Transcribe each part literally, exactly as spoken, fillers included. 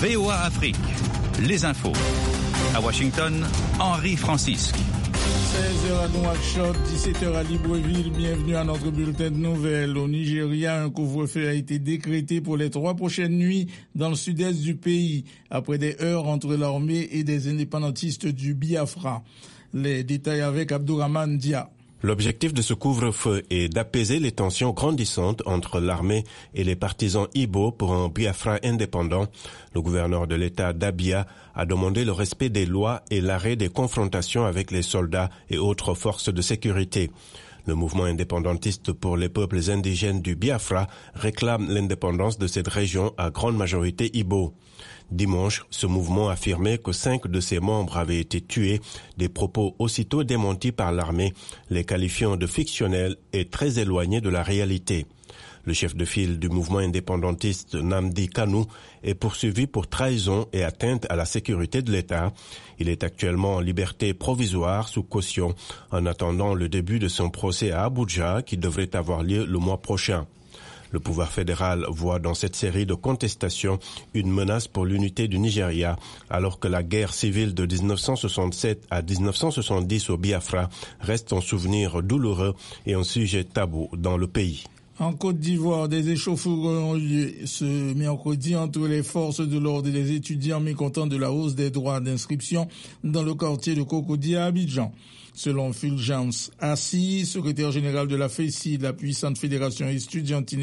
V O A Afrique, les infos. À Washington, Henri Francisque. seize heures à Nouakchott, dix-sept heures à Libreville. Bienvenue à notre bulletin de nouvelles. Au Nigeria, un couvre-feu a été décrété pour les trois prochaines nuits dans le sud-est du pays, après des heurts entre l'armée et des indépendantistes du Biafra. Les détails avec Abdourahmane Dia. L'objectif de ce couvre-feu est d'apaiser les tensions grandissantes entre l'armée et les partisans Igbo pour un Biafra indépendant. Le gouverneur de l'État d'Abia a demandé le respect des lois et l'arrêt des confrontations avec les soldats et autres forces de sécurité. Le mouvement indépendantiste pour les peuples indigènes du Biafra réclame l'indépendance de cette région à grande majorité Igbo. Dimanche, ce mouvement affirmait que cinq de ses membres avaient été tués, des propos aussitôt démentis par l'armée, les qualifiant de fictionnels et très éloignés de la réalité. Le chef de file du mouvement indépendantiste Nnamdi Kanu est poursuivi pour trahison et atteinte à la sécurité de l'État. Il est actuellement en liberté provisoire sous caution en attendant le début de son procès à Abuja qui devrait avoir lieu le mois prochain. Le pouvoir fédéral voit dans cette série de contestations une menace pour l'unité du Nigeria, alors que la guerre civile de dix-neuf cent soixante-sept à dix-neuf cent soixante-dix au Biafra reste un souvenir douloureux et un sujet tabou dans le pays. En Côte d'Ivoire, des échauffourées ont eu lieu ce mercredi entre les forces de l'ordre et les étudiants mécontents de la hausse des droits d'inscription dans le quartier de Cocody à Abidjan. Selon Fulgence Assis, secrétaire général de la F E C I, la puissante fédération estudiantine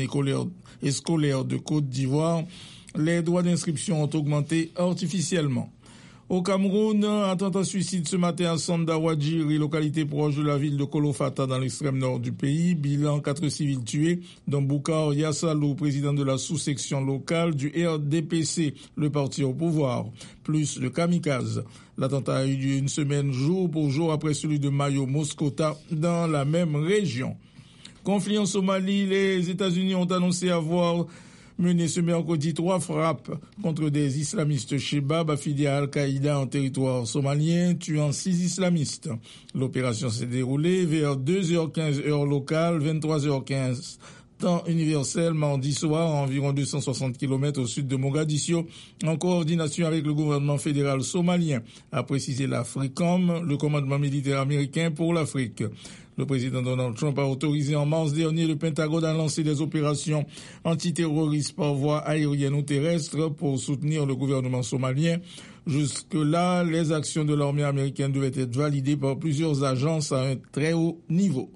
et scolaire de Côte d'Ivoire, les droits d'inscription ont augmenté artificiellement. Au Cameroun, attentat suicide ce matin à Sandawadjiri, localité proche de la ville de Kolofata dans l'extrême nord du pays. Bilan quatre civils tués, dont Boukar Yassalou, président de la sous-section locale du R D P C, le parti au pouvoir, plus le kamikaze. L'attentat a eu lieu une semaine jour pour jour après celui de Mayo Moskota dans la même région. Conflit en Somalie, les États-Unis ont annoncé avoir mené ce mercredi trois frappes contre des islamistes Shebab affiliés à Al-Qaïda en territoire somalien, tuant six islamistes. L'opération s'est déroulée vers deux heures quinze heure locale, vingt-trois heures quinze temps universel, mardi soir, à environ deux cent soixante kilomètres au sud de Mogadiscio, en coordination avec le gouvernement fédéral somalien, a précisé l'AFRICOM, le commandement militaire américain pour l'Afrique. Le président Donald Trump a autorisé en mars dernier le Pentagone à lancer des opérations antiterroristes par voie aérienne ou terrestre pour soutenir le gouvernement somalien. Jusque-là, les actions de l'armée américaine devaient être validées par plusieurs agences à un très haut niveau.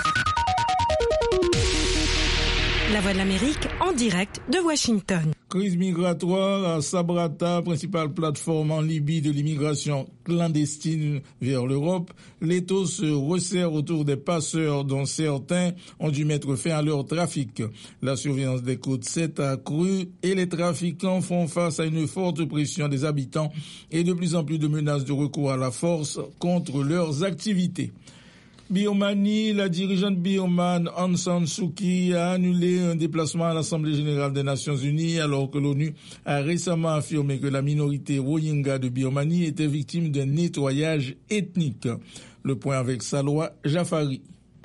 La Voix de l'Amérique en direct de Washington. Crise migratoire à Sabrata, principale plateforme en Libye de l'immigration clandestine vers l'Europe. L'étau se resserre autour des passeurs dont certains ont dû mettre fin à leur trafic. La surveillance des côtes s'est accrue et les trafiquants font face à une forte pression des habitants et de plus en plus de menaces de recours à la force contre leurs activités. Birmanie, la dirigeante birmane Aung San Suu Kyi a annulé un déplacement à l'Assemblée générale des Nations unies alors que l'ONU a récemment affirmé que la minorité Rohingya de Birmanie était victime d'un nettoyage ethnique. Le point avec Salwa Jafari.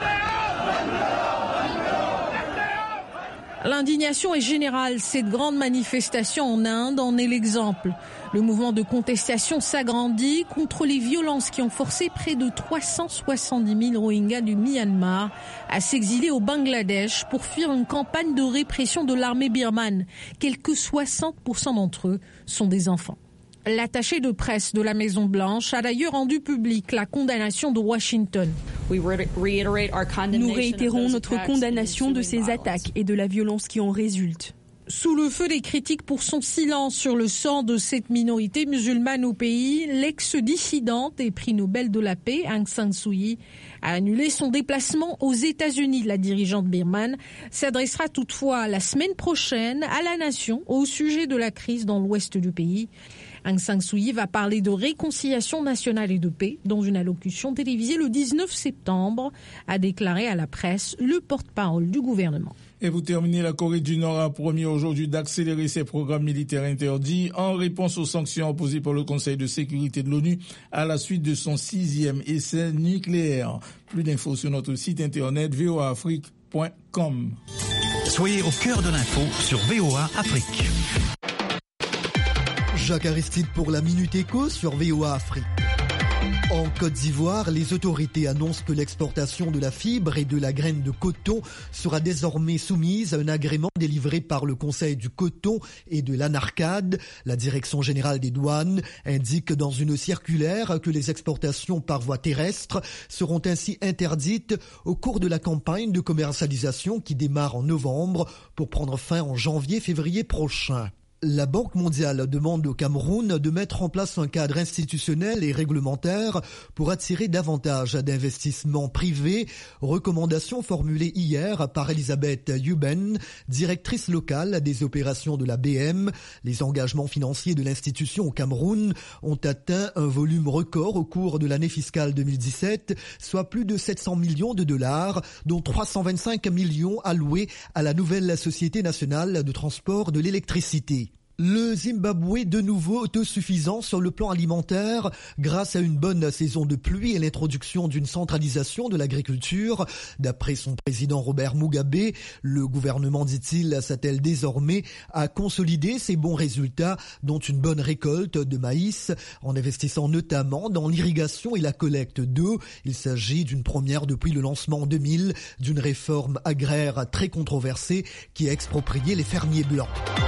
L'indignation est générale. Cette grande manifestation en Inde en est l'exemple. Le mouvement de contestation s'agrandit contre les violences qui ont forcé près de trois cent soixante-dix mille Rohingyas du Myanmar à s'exiler au Bangladesh pour fuir une campagne de répression de l'armée birmane. Quelque soixante pour cent d'entre eux sont des enfants. L'attaché de presse de la Maison-Blanche a d'ailleurs rendu publique la condamnation de Washington. Nous réitérons notre condamnation de ces attaques et de la violence qui en résulte. Sous le feu des critiques pour son silence sur le sort de cette minorité musulmane au pays, l'ex-dissidente et prix Nobel de la paix, Aung San Suu Kyi, a annulé son déplacement aux États-Unis. La dirigeante birmane s'adressera toutefois la semaine prochaine à la nation au sujet de la crise dans l'ouest du pays. Aung San Suu Kyi va parler de réconciliation nationale et de paix dans une allocution télévisée le dix-neuf septembre, a déclaré à la presse le porte-parole du gouvernement. Et vous terminez, la Corée du Nord a promis aujourd'hui d'accélérer ses programmes militaires interdits en réponse aux sanctions imposées par le Conseil de sécurité de l'ONU à la suite de son sixième essai nucléaire. Plus d'infos sur notre site internet v o a afrique point com. Soyez au cœur de l'info sur V O A Afrique. Jacques Aristide pour la Minute Éco sur V O A Afrique. En Côte d'Ivoire, les autorités annoncent que l'exportation de la fibre et de la graine de coton sera désormais soumise à un agrément délivré par le Conseil du coton et de l'Anarcade. La Direction générale des douanes indique dans une circulaire que les exportations par voie terrestre seront ainsi interdites au cours de la campagne de commercialisation qui démarre en novembre pour prendre fin en janvier-février prochain. La Banque mondiale demande au Cameroun de mettre en place un cadre institutionnel et réglementaire pour attirer davantage d'investissements privés. Recommandation formulée hier par Elisabeth Yuben, directrice locale des opérations de la B M. Les engagements financiers de l'institution au Cameroun ont atteint un volume record au cours de l'année fiscale deux mille dix-sept, soit plus de sept cents millions de dollars, dont trois cent vingt-cinq millions alloués à la nouvelle Société nationale de transport de l'électricité. Le Zimbabwe, de nouveau autosuffisant sur le plan alimentaire grâce à une bonne saison de pluie et l'introduction d'une centralisation de l'agriculture. D'après son président Robert Mugabe, le gouvernement, dit-il, s'attelle désormais à consolider ses bons résultats, dont une bonne récolte de maïs, en investissant notamment dans l'irrigation et la collecte d'eau. Il s'agit d'une première depuis le lancement en deux mille d'une réforme agraire très controversée qui a exproprié les fermiers blancs.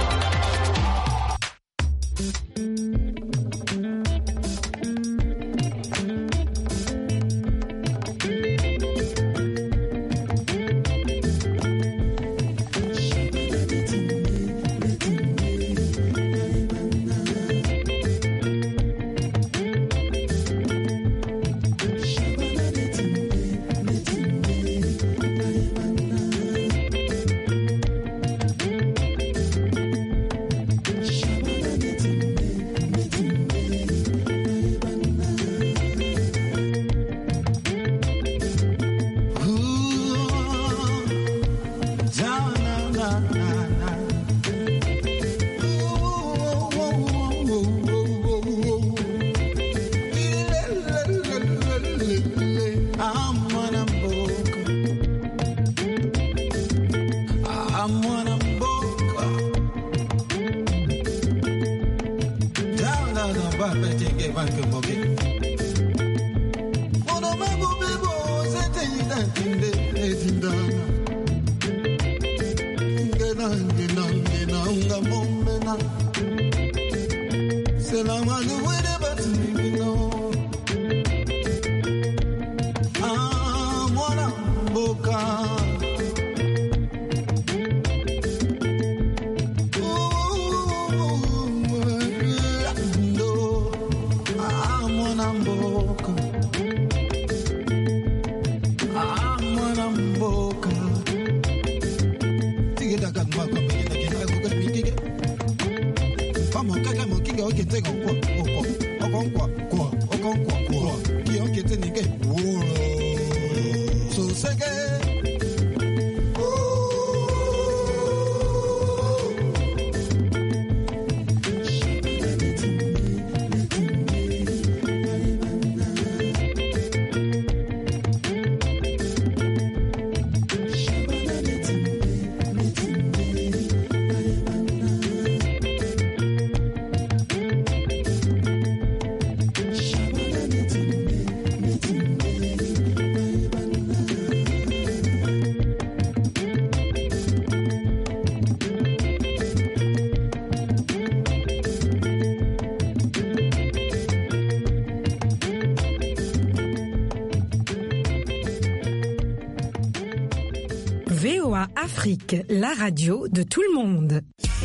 V O A Afrique, la radio de tout le monde.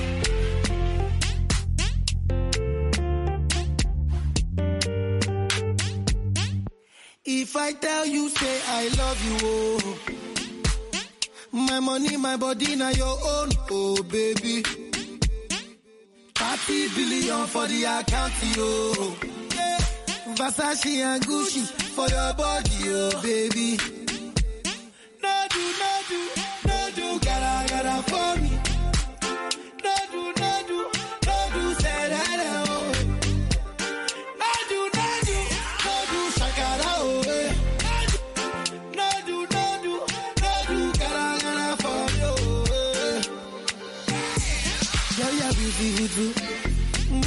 If I tell you, say I love you, oh. My money, my body, now your own, oh baby. thirty billion for the account, oh. Yeah. Versace and Gucci for your body, oh baby.